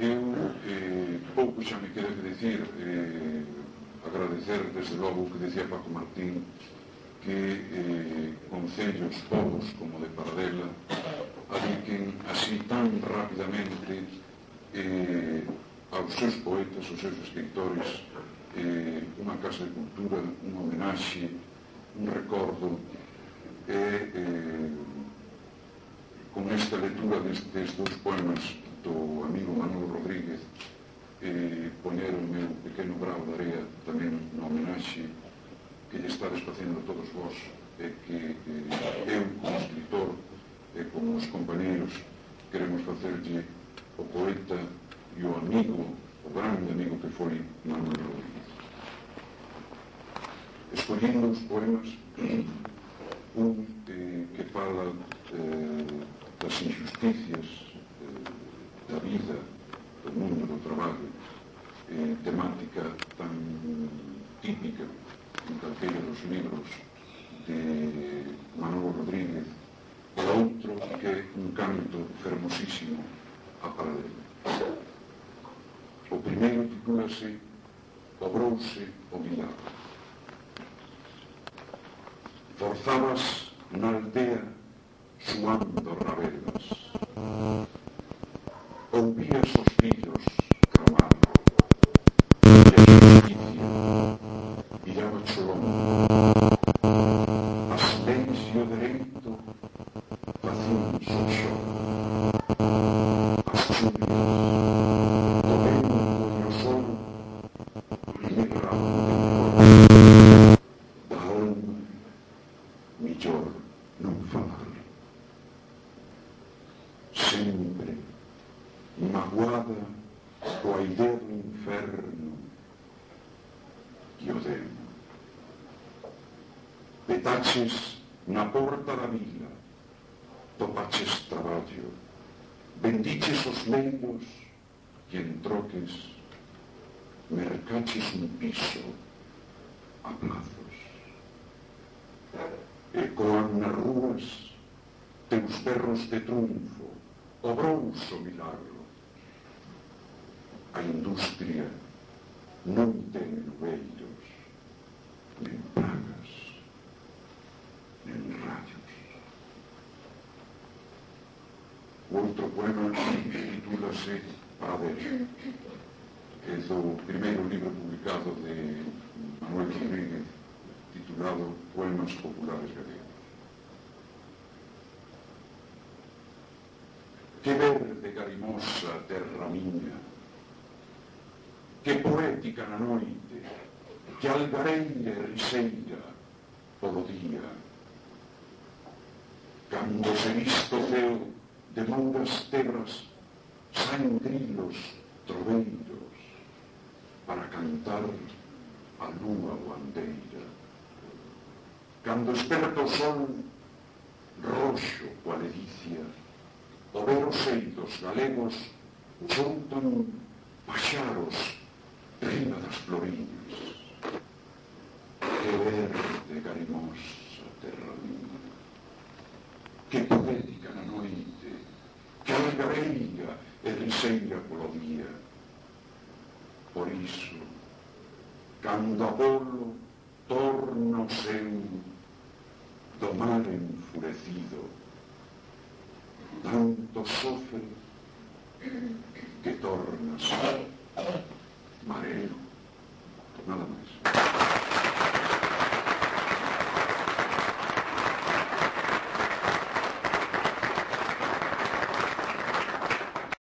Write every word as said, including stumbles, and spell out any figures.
Eu, eh, pouco xa me quero que dicir, eh, agradecer desde logo o que dicía Paco Martín, que eh, concellos povos como de Paradela adiquen así tan rapidamente eh, aos seus poetas, aos seus escritores, eh, unha casa de cultura, un homenaxe, un recordo, e eh, con esta lectura destes dos poemas do amigo Manolo Rodríguez, eh, poñer o meu pequeno brao de area tamén no homenaxe que lle estades facendo a todos vós, e que eh, eu, como escritor, e como os compañeros, queremos facerlle o poeta e o amigo, o grande amigo que foi Manuel Rodríguez. Escollindo os poemas, un eh, que fala eh, das injusticias eh, da vida, do mundo, do traballo, eh, temática tan típica en calquera dos libros de Manolo Rodríguez, e outro que é un canto fermosísimo a Paradela. O primeiro titúlase Obrouse o milagro. Forzabas na aldea suando rabelas, ouvías os fillos clamar, e a justicia viraba cholón, as leis e o dereito facían o xo, as chuvias do vento e o sol liberaban da alma millor non falar. Sempre magoada coa idea do inferno e o demo. Petaches na porta da vila, topaches traballo, bendiches os leiros e en troques mercaches un piso a plazos. Ecoan nas rúas teus berros de triunfo, obrouse o milagro. A industria non ten noveiros, nen pragas, nen rayos. O outro poema titúlase Paradela, que é do primeiro libro publicado de Manuel Rodríguez, titulado Poemas Populares Galegos. Que verde garimosa terra miña, que poética na noite, que algareira e riseira polo día. Cando se visto o ceo de mouras terras, saen grilos troveiros para cantar a lúa guandeira. Cando esperta o sol roxo coa ledicia, o ver os eidos galegos xuntan paxaros riba das floriñas. Que verde garimosa terra miña, que poética na noite, que algareira e riseira polo día. Por iso, cando a bolo torna o seu do mar enfurecido, tanto sofre que torna sol.